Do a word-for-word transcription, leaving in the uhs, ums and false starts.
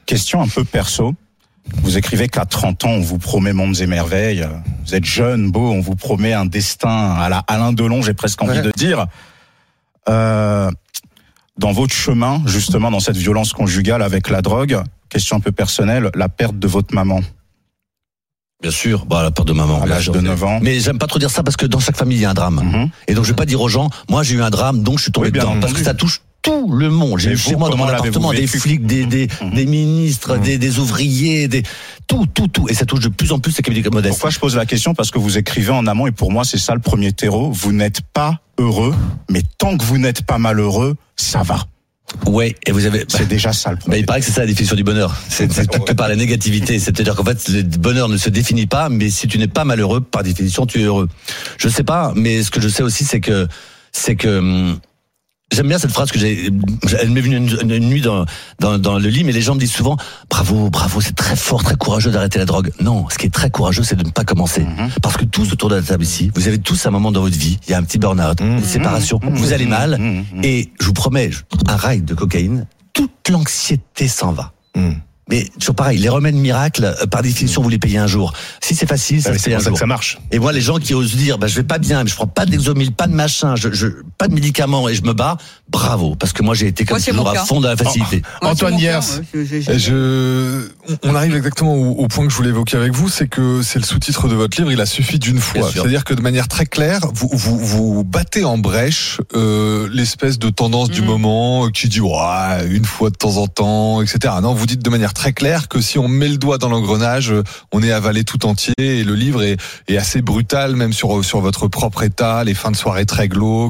Question un peu perso. Vous écrivez qu'à trente ans, on vous promet mondes et merveilles. Vous êtes jeune, beau, on vous promet un destin à la Alain Delon, j'ai presque envie ouais. de dire. Euh, dans votre chemin, justement, dans cette violence conjugale avec la drogue, question un peu personnelle, la perte de votre maman. Bien sûr, bah la perte de maman. À l'âge de neuf ans. Mais j'aime pas trop dire ça parce que dans chaque famille il y a un drame. Mm-hmm. Et donc je vais pas dire aux gens, moi j'ai eu un drame, donc je suis tombé oui, dedans, parce que ça touche tout le monde. J'ai eu chez moi dans mon appartement des flics, des des, mmh. des ministres, mmh. des, des ouvriers, des tout, tout, tout. Et ça touche de plus en plus les communautés modestes. Pourquoi je pose la question? Parce que vous écrivez en amont, et pour moi c'est ça le premier terreau. Vous n'êtes pas heureux, mais tant que vous n'êtes pas malheureux, ça va. Ouais, et vous avez. C'est bah, déjà ça le premier. Bah, il paraît que c'est ça la définition du bonheur. C'est, c'est que par la négativité. C'est-à-dire qu'en fait, le bonheur ne se définit pas, mais si tu n'es pas malheureux, par définition, tu es heureux. Je sais pas, mais ce que je sais aussi, c'est que, c'est que, hum, j'aime bien cette phrase que j'ai, elle m'est venue une, une nuit dans, dans, dans le lit, mais les gens me disent souvent, bravo, bravo, c'est très fort, très courageux d'arrêter la drogue. Non, ce qui est très courageux, c'est de ne pas commencer. Mm-hmm. Parce que tous autour de la table ici, vous avez tous un moment dans votre vie, il y a un petit burn-out, mm-hmm. une séparation, mm-hmm. vous allez mal, mm-hmm. et je vous promets, un rail de cocaïne, toute l'anxiété s'en va. Mm. Mais toujours pareil, les remèdes miracles, par définition, vous les payez un jour. Si c'est facile, ça ouais, se paye un jour. Que ça marche. Et moi, les gens qui osent dire, bah, je vais pas bien, mais je prends pas d'exomil, pas de machin, je, je, pas de médicaments et je me bats, bravo. Parce que moi, j'ai été comme moi, toujours à fond dans la facilité. Oh, Antoine Yers, je, on arrive exactement au, au point que je voulais évoquer avec vous, c'est que c'est le sous-titre de votre livre, il a suffi d'une fois. C'est-à-dire que de manière très claire, vous, vous, vous battez en brèche, euh, l'espèce de tendance mmh. du moment qui dit, ouais, une fois de temps en temps, et cetera. Non, vous dites de manière très clair que si on met le doigt dans l'engrenage, on est avalé tout entier, et le livre est, est assez brutal, même sur, sur votre propre état, les fins de soirée très glauques.